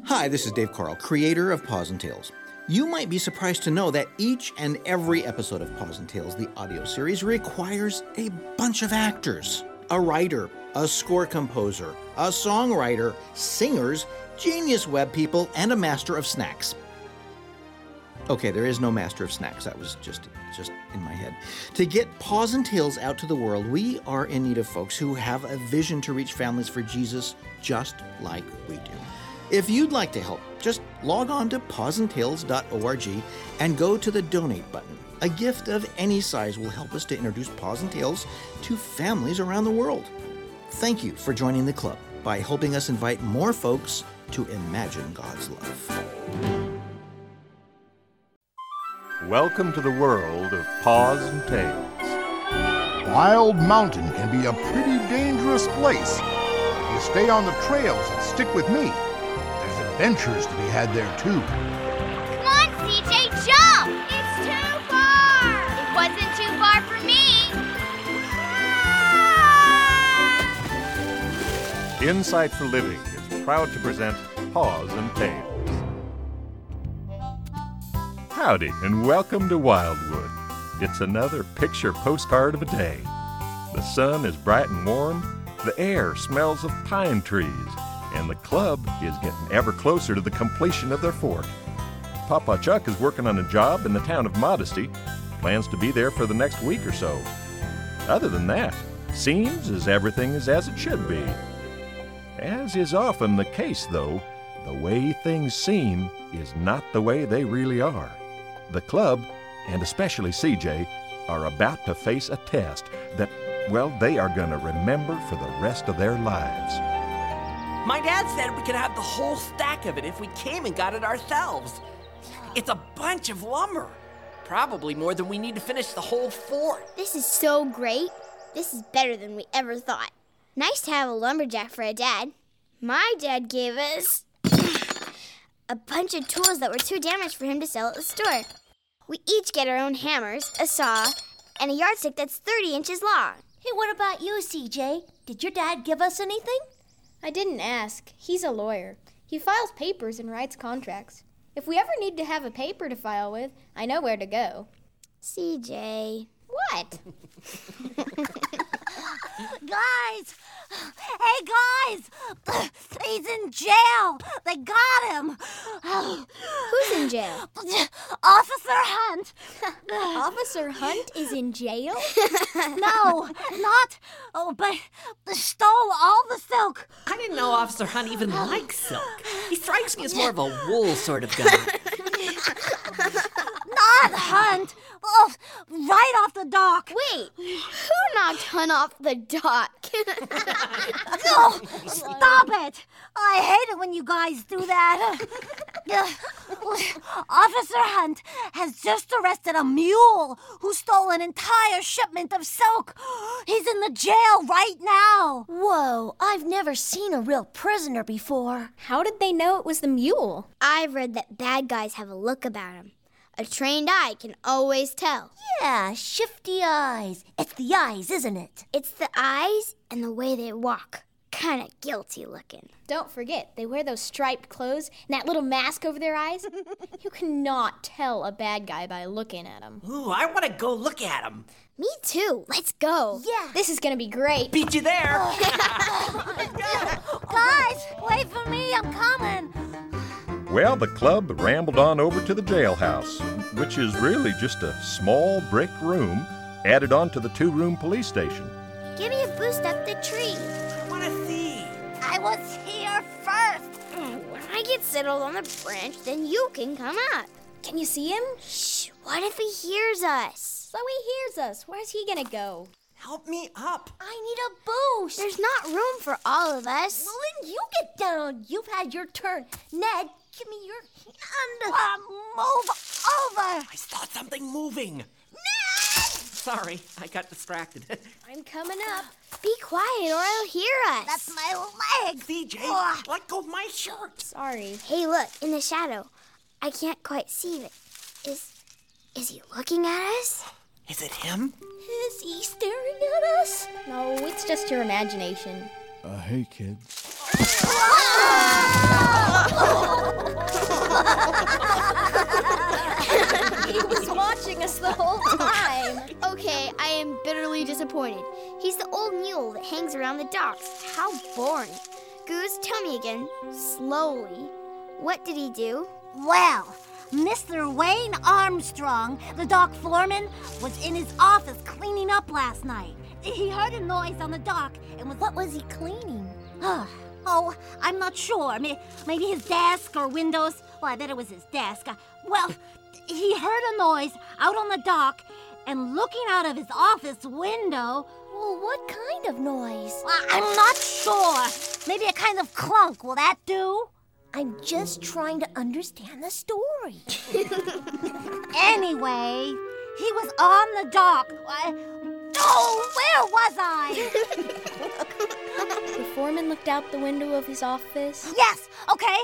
Hi, this is Dave Carl, creator of Paws and Tales. You might be surprised to know that each and every episode of Paws and Tales, the audio series, requires a bunch of actors. A writer, a score composer, a songwriter, singers, genius web people, and a master of snacks. Okay, there is no master of snacks. That was just in my head. To get Paws and Tales out to the world, we are in need of folks who have a vision to reach families for Jesus just like we do. If you'd like to help, just log on to pawsandtales.org and go to the donate button. A gift of any size will help us to introduce Paws and Tales to families around the world. Thank you for joining the club by helping us invite more folks to imagine God's love. Welcome to the world of Paws and Tales. Wild Mountain can be a pretty dangerous place. If you stay on the trails and stick with me, there's adventures to be had there too. Come on, CJ, jump! It's too far! It wasn't too far for me! Ah! Insight for Living is proud to present Paws and Tales. Howdy, and welcome to Wildwood. It's another picture postcard of a day. The sun is bright and warm, the air smells of pine trees, and the club is getting ever closer to the completion of their fort. Papa Chuck is working on a job in the town of Modesty, plans to be there for the next week or so. Other than that, seems as everything is as it should be. As is often the case, though, the way things seem is not the way they really are. The club, and especially CJ, are about to face a test that, well, they are going to remember for the rest of their lives. My dad said we could have the whole stack of it if we came and got it ourselves. It's a bunch of lumber. Probably more than we need to finish the whole fort. This is so great. This is better than we ever thought. Nice to have a lumberjack for a dad. My dad gave us a bunch of tools that were too damaged for him to sell at the store. We each get our own hammers, a saw, and a yardstick that's 30 inches long. Hey, what about you, CJ? Did your dad give us anything? I didn't ask. He's a lawyer. He files papers and writes contracts. If we ever need to have a paper to file with, I know where to go. CJ. What? Guys! Hey, guys! He's in jail! They got him! Who's in jail? Officer Hunt! Officer Hunt is in jail? No, not... Oh, but stole all the silk. I didn't know Officer Hunt even likes silk. He strikes me as more of a wool sort of guy. Not Hunt! Oh, right off the dock. Wait, who knocked Hunt off the dock? Oh, stop it! I hate it when you guys do that. Officer Hunt has just arrested a mule who stole an entire shipment of silk. He's in the jail right now. Whoa, I've never seen a real prisoner before. How did they know it was the mule? I've read that bad guys have a look about them. A trained eye can always tell. Yeah, shifty eyes. It's the eyes, isn't it? It's the eyes and the way they walk. Kind of guilty looking. Don't forget, they wear those striped clothes and that little mask over their eyes. You cannot tell a bad guy by looking at him. Ooh, I want to go look at him. Me too. Let's go. Yeah. This is going to be great. Beat you there. Guys, wait for me. I'm coming. Well, the club rambled on over to the jailhouse, which is really just a small brick room added on to the two-room police station. Give me a boost up the tree. I want to see. I was here first. When I get settled on the branch, then you can come up. Can you see him? Shh, what if he hears us? So he hears us. Where's he going to go? Help me up. I need a boost. There's not room for all of us. Well, then you get down. You've had your turn. Ned, give me your hand. Move over. I saw something moving. Ned! Sorry, I got distracted. I'm coming up. Be quiet or he'll hear us. That's my leg. CJ, let go of my shirt. Sorry. Hey, look, in the shadow. I can't quite see it. Is he looking at us? Is it him? Is he staring at us? No, it's just your imagination. Hey, kids. hangs around the docks. How boring. Goose, tell me again, slowly. What did he do? Well, Mr. Wayne Armstrong, the dock foreman, was in his office cleaning up last night. He heard a noise on the dock and was... What was he cleaning? Oh, I'm not sure. Maybe his desk or windows. Well, I bet it was his desk. Well, he heard a noise out on the dock, and looking out of his office window... Well, what kind of noise? I'm not sure. Maybe a kind of clunk. Will that do? I'm just trying to understand the story. Anyway, he was on the dock. Oh, where was I? The foreman looked out the window of his office. Yes, okay.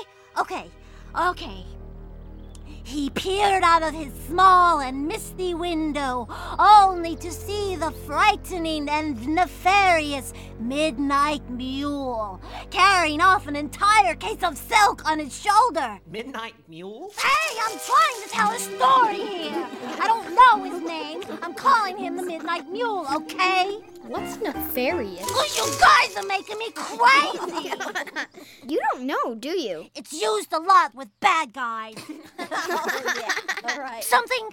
He peered out of his small and misty window, only to see the frightening and nefarious Midnight Mule carrying off an entire case of silk on his shoulder. Midnight Mule? Hey, I'm trying to tell a story here. I don't know his name. I'm calling him the Midnight Mule, okay? What's nefarious? Oh, you guys are making me crazy. You don't know, do you? It's used a lot with bad guys. All right. Something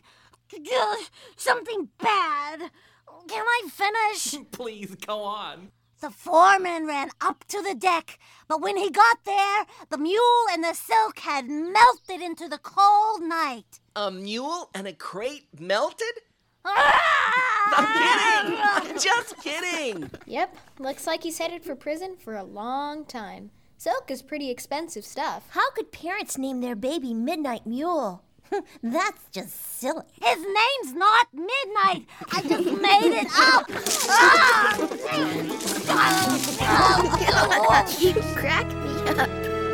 bad. Can I finish? Please, go on. The foreman ran up to the deck, but when he got there, the mule and the silk had melted into the cold night. A mule and a crate melted? Ah! I'm kidding! I'm just kidding! Yep, looks like he's headed for prison for a long time. Silk is pretty expensive stuff. How could parents name their baby Midnight Mule? That's just silly. His name's not Midnight. I just made it up. You crack me up.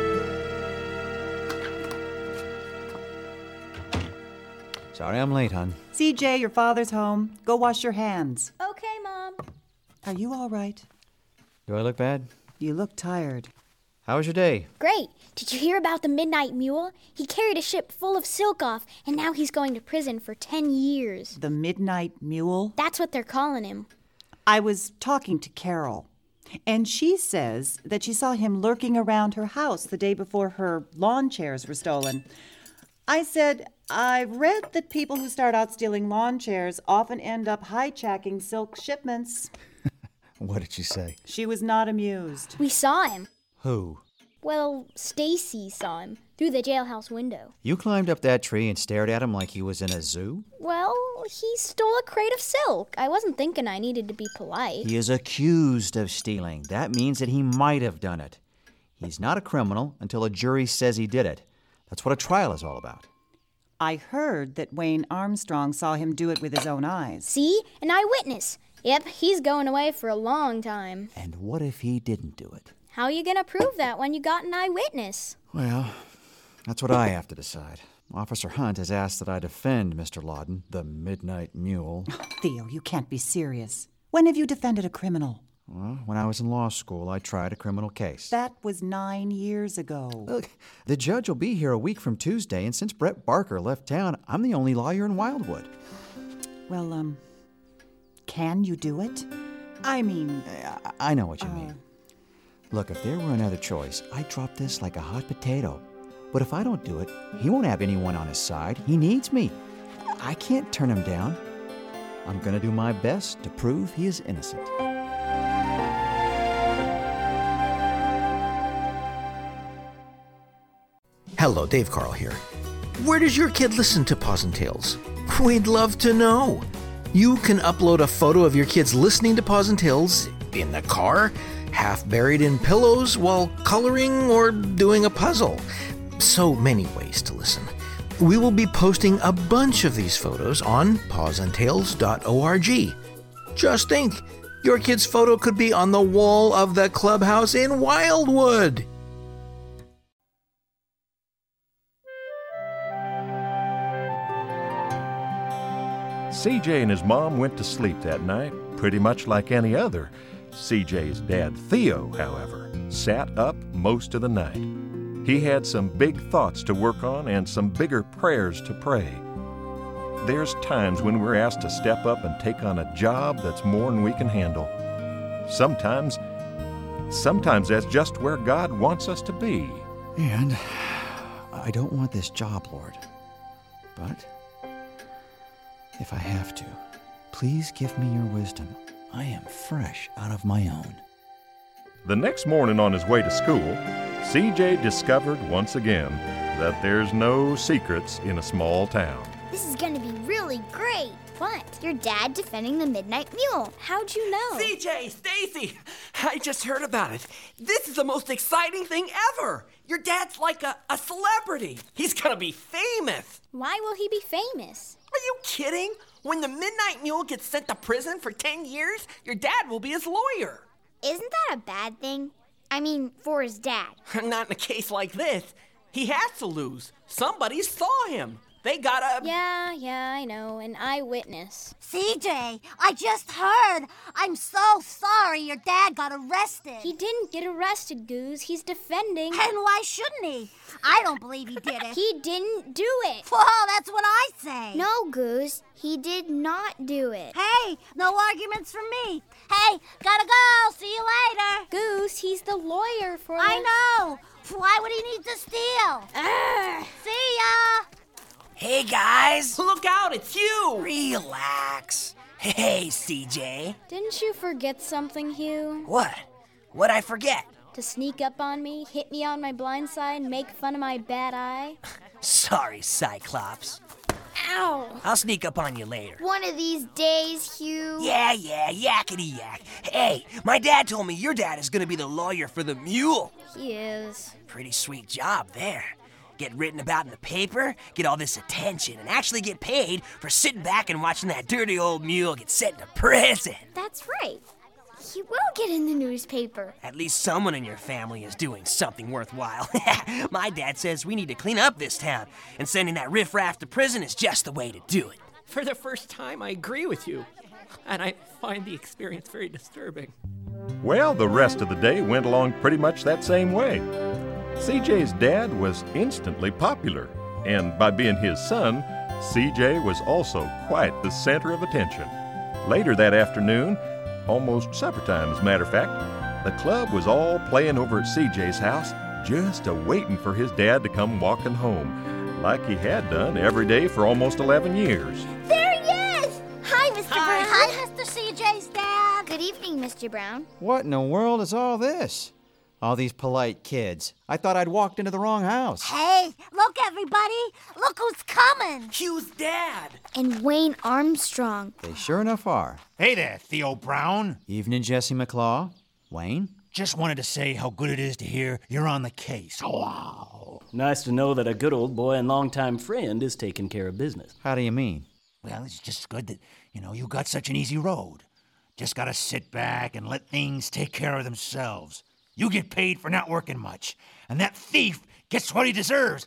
Sorry I'm late, hon. CJ, your father's home. Go wash your hands. Okay, Mom. Are you all right? Do I look bad? You look tired. How was your day? Great. Did you hear about the Midnight Mule? He carried a ship full of silk off, and now he's going to prison for 10 years. The Midnight Mule? That's what they're calling him. I was talking to Carol, and she says that she saw him lurking around her house the day before her lawn chairs were stolen. I said, I've read that people who start out stealing lawn chairs often end up hijacking silk shipments. What did she say? She was not amused. We saw him. Who? Well, Stacy saw him through the jailhouse window. You climbed up that tree and stared at him like he was in a zoo? Well, he stole a crate of silk. I wasn't thinking I needed to be polite. He is accused of stealing. That means that he might have done it. He's not a criminal until a jury says he did it. That's what a trial is all about. I heard that Wayne Armstrong saw him do it with his own eyes. See? An eyewitness. Yep, he's going away for a long time. And what if he didn't do it? How are you going to prove that when you got an eyewitness? Well, that's what I have to decide. Officer Hunt has asked that I defend Mr. Lawden, the Midnight Mule. Theo, you can't be serious. When have you defended a criminal? Well, when I was in law school, I tried a criminal case. That was 9 years ago. Look, the judge will be here a week from Tuesday, and since Brett Barker left town, I'm the only lawyer in Wildwood. Well, can you do it? I mean... I know what you mean. Look, if there were another choice, I'd drop this like a hot potato. But if I don't do it, he won't have anyone on his side. He needs me. I can't turn him down. I'm going to do my best to prove he is innocent. Hello, Dave Carl here. Where does your kid listen to Paws and Tales? We'd love to know. You can upload a photo of your kids listening to Paws and Tales in the car, half buried in pillows while coloring or doing a puzzle. So many ways to listen. We will be posting a bunch of these photos on pawsandtails.org. Just think, your kid's photo could be on the wall of the clubhouse in Wildwood. CJ and his mom went to sleep that night, pretty much like any other. CJ's dad, Theo, however, sat up most of the night. He had some big thoughts to work on and some bigger prayers to pray. There's times when we're asked to step up and take on a job that's more than we can handle. sometimes that's just where God wants us to be. And I don't want this job, Lord. But if I have to, please give me your wisdom. I am fresh out of my own. The next morning on his way to school, CJ discovered once again that there's no secrets in a small town. This is gonna be really great. What? Your dad defending the Midnight Mule. How'd you know? CJ, Stacy, I just heard about it. This is the most exciting thing ever. Your dad's like a celebrity. He's gonna be famous. Why will he be famous? Are you kidding? When the Midnight Mule gets sent to prison for 10 years, your dad will be his lawyer. Isn't that a bad thing? I mean, for his dad. Not in a case like this. He has to lose. Somebody saw him. They got a... Yeah, I know. An eyewitness. CJ, I just heard. I'm so sorry your dad got arrested. He didn't get arrested, Goose. He's defending. And why shouldn't he? I don't believe he did it. He didn't do it. Well, that's what I say. No, Goose. He did not do it. Hey, no arguments from me. Hey, gotta go. See you later. Goose, he's the lawyer for I know. Why would he need to steal? See ya. Hey, guys! Look out, it's you! Relax. Hey, CJ. Didn't you forget something, Hugh? What? What'd I forget? To sneak up on me, hit me on my blind side, make fun of my bad eye? Sorry, Cyclops. Ow! I'll sneak up on you later. One of these days, Hugh. Yeah, yakety yak. Hey, my dad told me your dad is gonna be the lawyer for the mule. He is. Pretty sweet job there. Get written about in the paper, get all this attention, and actually get paid for sitting back and watching that dirty old mule get sent to prison. That's right. He will get in the newspaper. At least someone in your family is doing something worthwhile. My dad says we need to clean up this town, and sending that riffraff to prison is just the way to do it. For the first time, I agree with you. And I find the experience very disturbing. Well, the rest of the day went along pretty much that same way. CJ's dad was instantly popular, and by being his son, CJ was also quite the center of attention. Later that afternoon, almost supper time as a matter of fact, the club was all playing over at CJ's house, just a-waiting for his dad to come walking home, like he had done every day for almost 11 years. There he is! Hi, Mr. Brown. Hi, Mr. CJ's dad. Good evening, Mr. Brown. What in the world is all this? All these polite kids. I thought I'd walked into the wrong house. Hey, look, everybody. Look who's coming. Hugh's dad. And Wayne Armstrong. They sure enough are. Hey there, Theo Brown. Evening, Jesse McClaw. Wayne? Just wanted to say how good it is to hear you're on the case. Wow. Nice to know that a good old boy and longtime friend is taking care of business. How do you mean? Well, it's just good that, you got such an easy road. Just gotta sit back and let things take care of themselves. You get paid for not working much, and that thief gets what he deserves.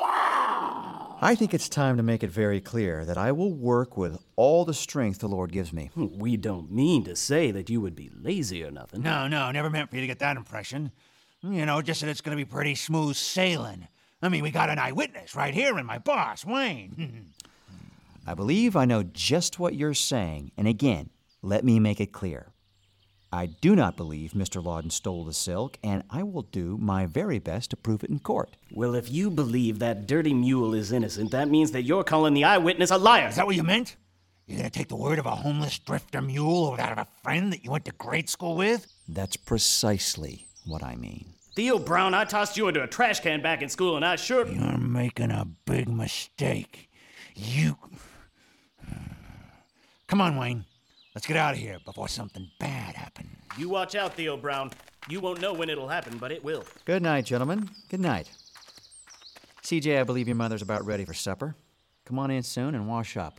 I think it's time to make it very clear that I will work with all the strength the Lord gives me. We don't mean to say that you would be lazy or nothing. No, never meant for you to get that impression. Just that it's gonna be pretty smooth sailing. I mean, we got an eyewitness right here and my boss, Wayne. I believe I know just what you're saying, and again, let me make it clear. I do not believe Mr. Lawden stole the silk, and I will do my very best to prove it in court. Well, if you believe that dirty mule is innocent, that means that you're calling the eyewitness a liar. Is that what you meant? You're gonna take the word of a homeless drifter mule over that of a friend that you went to grade school with? That's precisely what I mean. Theo Brown, I tossed you into a trash can back in school, and I sure... You're making a big mistake. Come on, Wayne. Let's get out of here before something bad happens. You watch out, Theo Brown. You won't know when it'll happen, but it will. Good night, gentlemen. Good night. CJ, I believe your mother's about ready for supper. Come on in soon and wash up.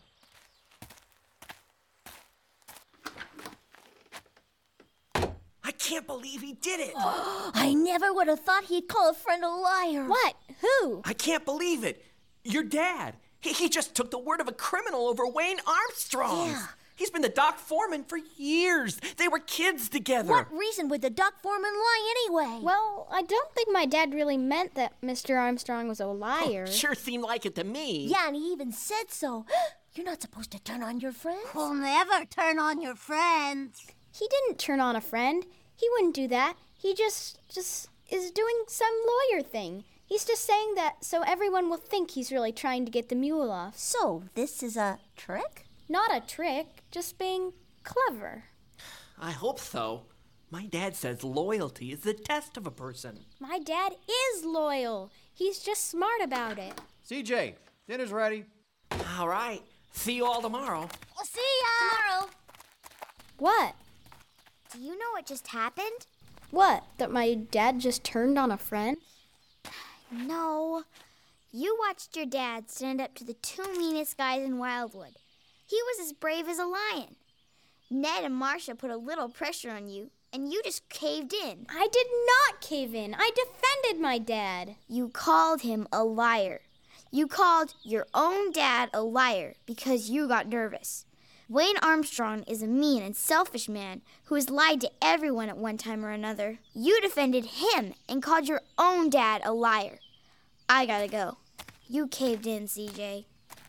I can't believe he did it. I never would have thought he'd call a friend a liar. What? Who? I can't believe it. Your dad. He just took the word of a criminal over Wayne Armstrong. Yeah. He's been the dock foreman for years. They were kids together. What reason would the dock foreman lie anyway? Well, I don't think my dad really meant that Mr. Armstrong was a liar. Sure seemed like it to me. Yeah, and he even said so. You're not supposed to turn on your friends. We'll never turn on your friends. He didn't turn on a friend. He wouldn't do that. He just is doing some lawyer thing. He's just saying that so everyone will think he's really trying to get the mule off. So, this is a trick? Not a trick, just being clever. I hope so. My dad says loyalty is the test of a person. My dad is loyal. He's just smart about it. CJ, dinner's ready. All right. See you all tomorrow. I'll see ya! Tomorrow. What? Do you know what just happened? What? That my dad just turned on a friend? No. You watched your dad stand up to the two meanest guys in Wildwood. He was as brave as a lion. Ned and Marcia put a little pressure on you, and you just caved in. I did not cave in. I defended my dad. You called him a liar. You called your own dad a liar because you got nervous. Wayne Armstrong is a mean and selfish man who has lied to everyone at one time or another. You defended him and called your own dad a liar. I gotta go. You caved in, CJ.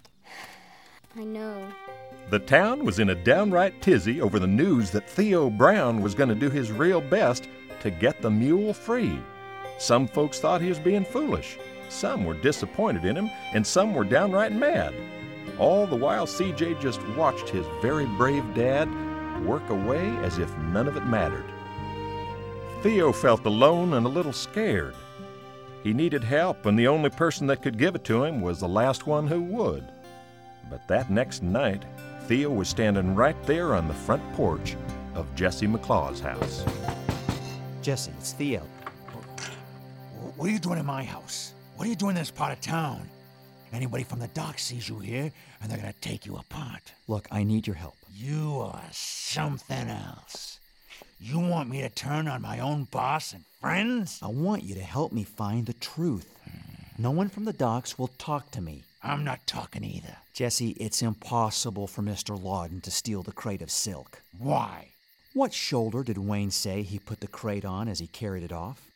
I know. The town was in a downright tizzy over the news that Theo Brown was going to do his real best to get the mule free. Some folks thought he was being foolish. Some were disappointed in him, and some were downright mad. All the while, CJ just watched his very brave dad work away as if none of it mattered. Theo felt alone and a little scared. He needed help, and the only person that could give it to him was the last one who would. But that next night, Theo was standing right there on the front porch of Jesse McClaw's house. Jesse, it's Theo. What are you doing in my house? What are you doing in this part of town? Anybody from the dock sees you here, and they're gonna take you apart. Look, I need your help. You are something else. You want me to turn on my own boss and friends? I want you to help me find the truth. No one from the docks will talk to me. I'm not talking either. Jesse, it's impossible for Mr. Lawden to steal the crate of silk. Why? What shoulder did Wayne say he put the crate on as he carried it off?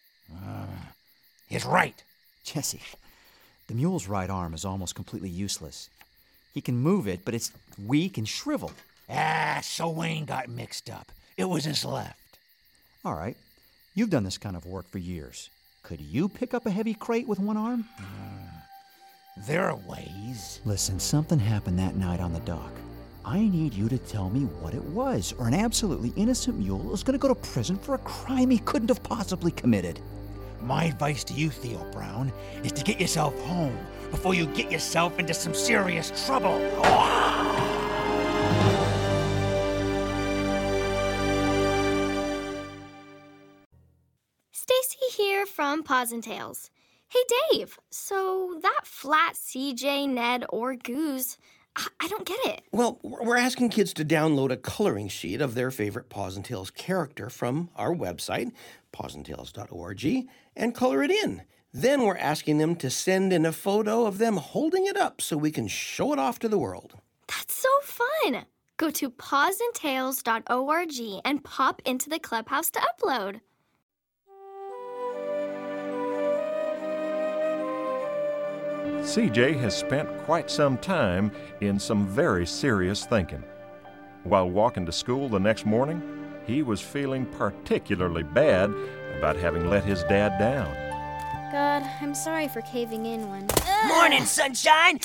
He's right. Jesse, the mule's right arm is almost completely useless. He can move it, but it's weak and shriveled. So Wayne got mixed up. It was his left. All right. You've done this kind of work for years. Could you pick up a heavy crate with one arm? There are ways. Listen, something happened that night on the dock. I need you to tell me what it was, or an absolutely innocent mule is going to go to prison for a crime he couldn't have possibly committed. My advice to you, Theo Brown, is to get yourself home before you get yourself into some serious trouble. Stacy here from Paws and Tails. Hey, Dave, so that flat CJ, Ned, or Goose, I don't get it. Well, we're asking kids to download a coloring sheet of their favorite Paws and Tails character from our website, pawsandtails.org, and color it in. Then we're asking them to send in a photo of them holding it up so we can show it off to the world. That's so fun. Go to pawsandtails.org and pop into the clubhouse to upload. CJ has spent quite some time in some very serious thinking. While walking to school the next morning, he was feeling particularly bad about having let his dad down. God, I'm sorry for caving in one. Morning, sunshine!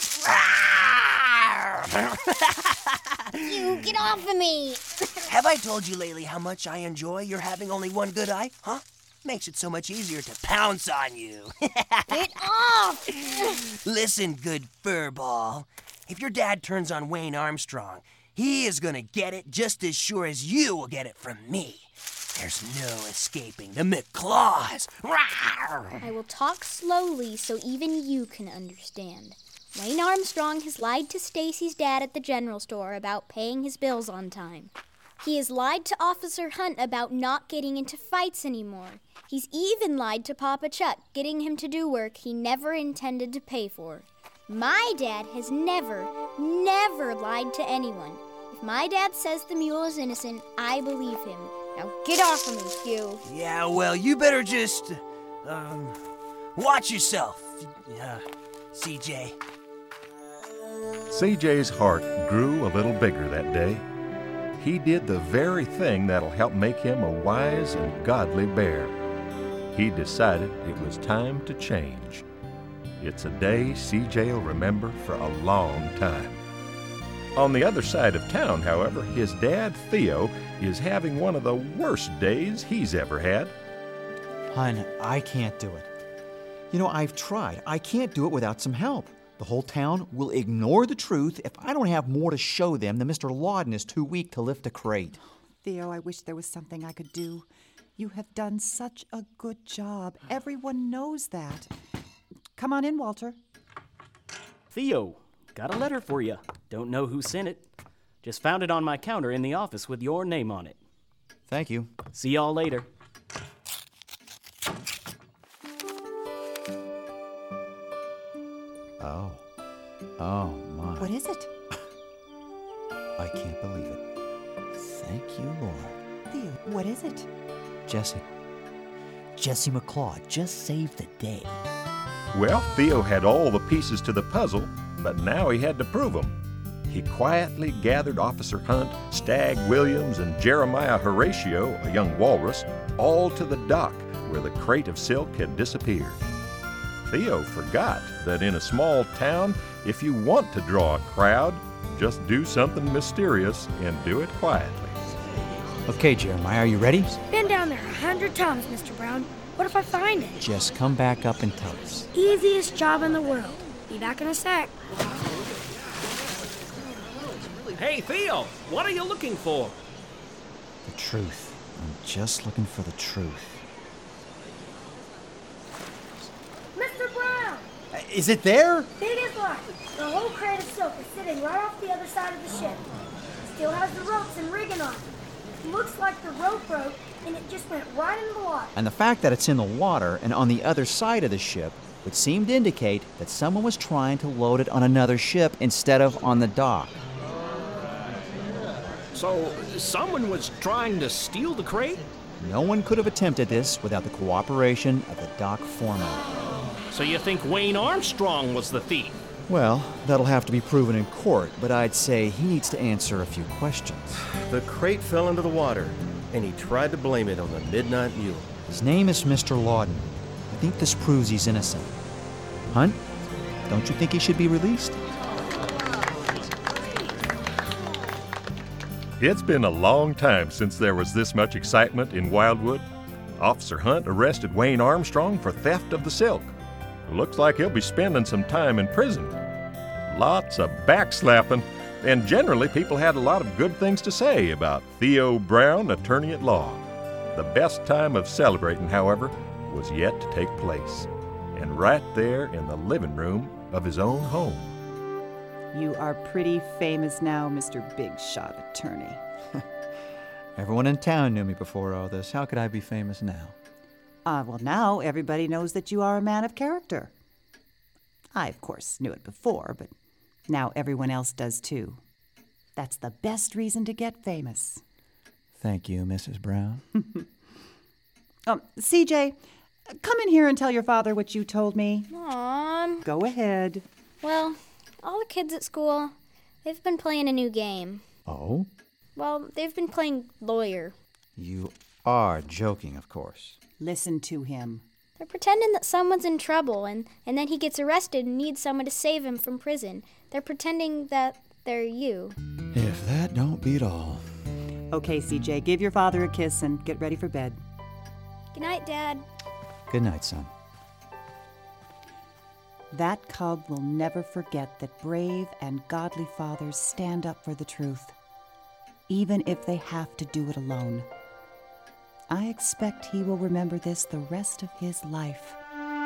You get off of me! Have I told you lately how much I enjoy your having only one good eye, huh? Makes it so much easier to pounce on you. Get off! Listen, good furball. If your dad turns on Wayne Armstrong, he is gonna get it just as sure as you will get it from me. There's no escaping the McClaws. I will talk slowly so even you can understand. Wayne Armstrong has lied to Stacy's dad at the general store about paying his bills on time. He has lied to Officer Hunt about not getting into fights anymore. He's even lied to Papa Chuck, getting him to do work he never intended to pay for. My dad has never lied to anyone. If my dad says the mule is innocent, I believe him. Now get off of me, Hugh. Yeah, well, you better just, watch yourself, CJ. CJ's heart grew a little bigger that day. he did the very thing that'll help make him a wise and godly bear. He decided it was time to change. It's a day CJ will remember for a long time. On the other side of town, however, his dad, Theo, is having one of the worst days he's ever had. Hun, I can't do it. You know, I've tried. I can't do it without some help. The whole town will ignore the truth if I don't have more to show them than Mr. Lawden is too weak to lift a crate. Theo, I wish there was something I could do. You have done such a good job. Everyone knows that. Come on in, Walter. Theo, got a letter for you. Don't know who sent it. Just found it on my counter in the office with your name on it. Thank you. See y'all later. Oh, my. What is it? I can't believe it. Thank you, Lord. Theo, what is it? Jesse McClaw just saved the day. Well, Theo had all the pieces to the puzzle, but now he had to prove them. He quietly gathered Officer Hunt, Stagg Williams, and Jeremiah Horatio, a young walrus, all to the dock where the crate of silk had disappeared. Theo forgot that in a small town, if you want to draw a crowd, just do something mysterious and do it quietly. Okay, Jeremiah, are you ready? Been down there 100 times, Mr. Brown. What if I find it? Just come back up and tell us. Easiest job in the world. Be back in a sec. Hey, Theo, what are you looking for? The truth. I'm just looking for the truth. Mr. Brown! Is it there? Big as life. The whole crate of silk is sitting right off the other side of the ship. Still has the ropes and rigging on it. Looks like the rope broke and it just went right into the water. And the fact that it's in the water and on the other side of the ship would seem to indicate that someone was trying to load it on another ship instead of on the dock. So, someone was trying to steal the crate? No one could have attempted this without the cooperation of the dock foreman. So you think Wayne Armstrong was the thief? Well, that'll have to be proven in court, but I'd say he needs to answer a few questions. The crate fell into the water, and he tried to blame it on the Midnight Mule. His name is Mr. Lawden. I think this proves he's innocent. Hunt, don't you think he should be released? It's been a long time since there was this much excitement in Wildwood. Officer Hunt arrested Wayne Armstrong for theft of the silk. Looks like he'll be spending some time in prison. Lots of backslapping, and generally people had a lot of good things to say about Theo Brown, attorney at law. The best time of celebrating, however, was yet to take place, and right there in the living room of his own home. You are pretty famous now, Mr. Big Shot Attorney. Everyone in town knew me before all this. How could I be famous now? Well, now everybody knows that you are a man of character. I, of course, knew it before, but now everyone else does too. That's the best reason to get famous. Thank you, Mrs. Brown. CJ, come in here and tell your father what you told me. Mom. Go ahead. Well, all the kids at school, they've been playing a new game. Oh? Well, they've been playing lawyer. You are joking, of course. Listen to him. They're pretending that someone's in trouble and then he gets arrested and needs someone to save him from prison. They're pretending that they're you. If that don't beat all. Okay, CJ, give your father a kiss and get ready for bed. Good night, Dad. Good night, son. That cub will never forget that brave and godly fathers stand up for the truth, even if they have to do it alone. I expect he will remember this the rest of his life.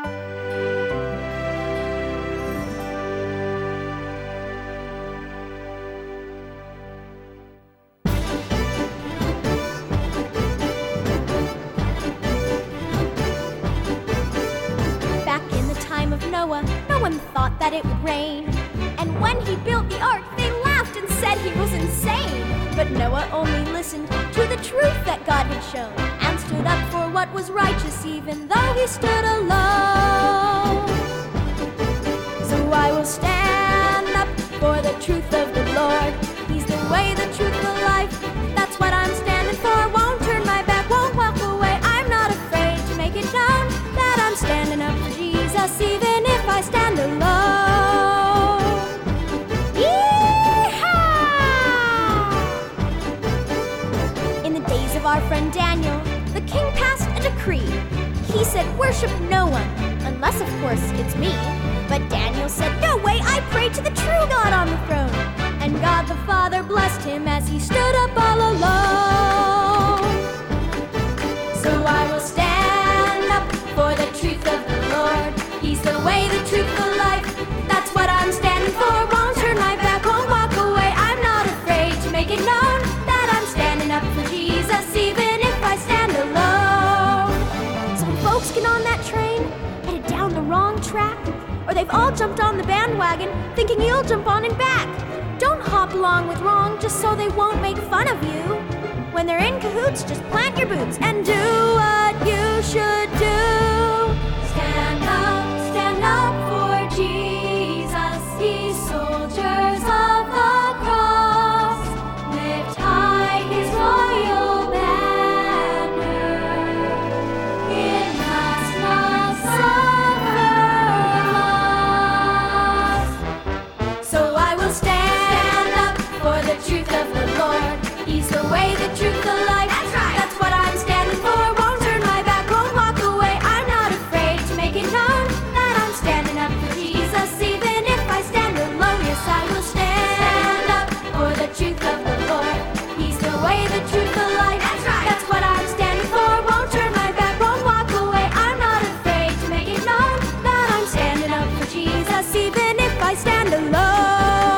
Back in the time of Noah, no one thought that it would rain. And when he built the ark, they laughed and said he was insane. But Noah only listened to the truth that God had shown and stood up for what was righteous even though he stood alone. So I will stand up for the truth of the Lord. He's the way, the truth, the life. worship no one, unless, of course, it's me. But Daniel said, no way, I pray to the true God on the throne. And God the Father blessed him as he stood up all alone. So I will stand up for the truth of the Lord. He's the way, the truth, the life. That's what I'm standing for. Won't turn my back, won't walk away. I'm not afraid to make it known that I'm standing up for Jesus, even if I stand alone. Some folks get on that train, headed down the wrong track. Or they've all jumped on the bandwagon, thinking you'll jump on and back. Don't hop along with wrong just so they won't make fun of you. When they're in cahoots, just plant your boots and do what you should do. Stand up for Jesus, ye soldiers of the cross. Lift high his royal banner. It must not suffer loss. So I will stand up for the truth of the Lord. He's the way, the truth, the life. That's right. That's what I'm standing for. Won't turn my back, won't walk away. I'm not afraid to make it known that I'm standing up for Jesus, even if I stand alone. Yes, I will stand up for the truth of the Lord. He's the way, the truth, the life. That's right. That's what I'm standing for. Won't turn my back, won't walk away. I'm not afraid to make it known that I'm standing up for Jesus, even if I stand alone.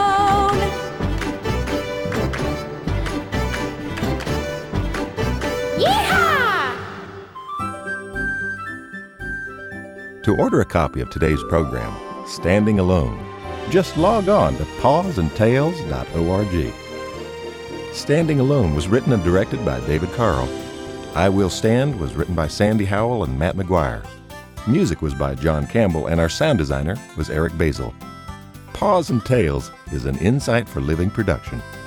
To order a copy of today's program, Standing Alone, just log on to pawsandtails.org. Standing Alone was written and directed by David Carl. I Will Stand was written by Sandy Howell and Matt McGuire. Music was by John Campbell, and our sound designer was Eric Basil. Paws and Tales is an Insight for Living production.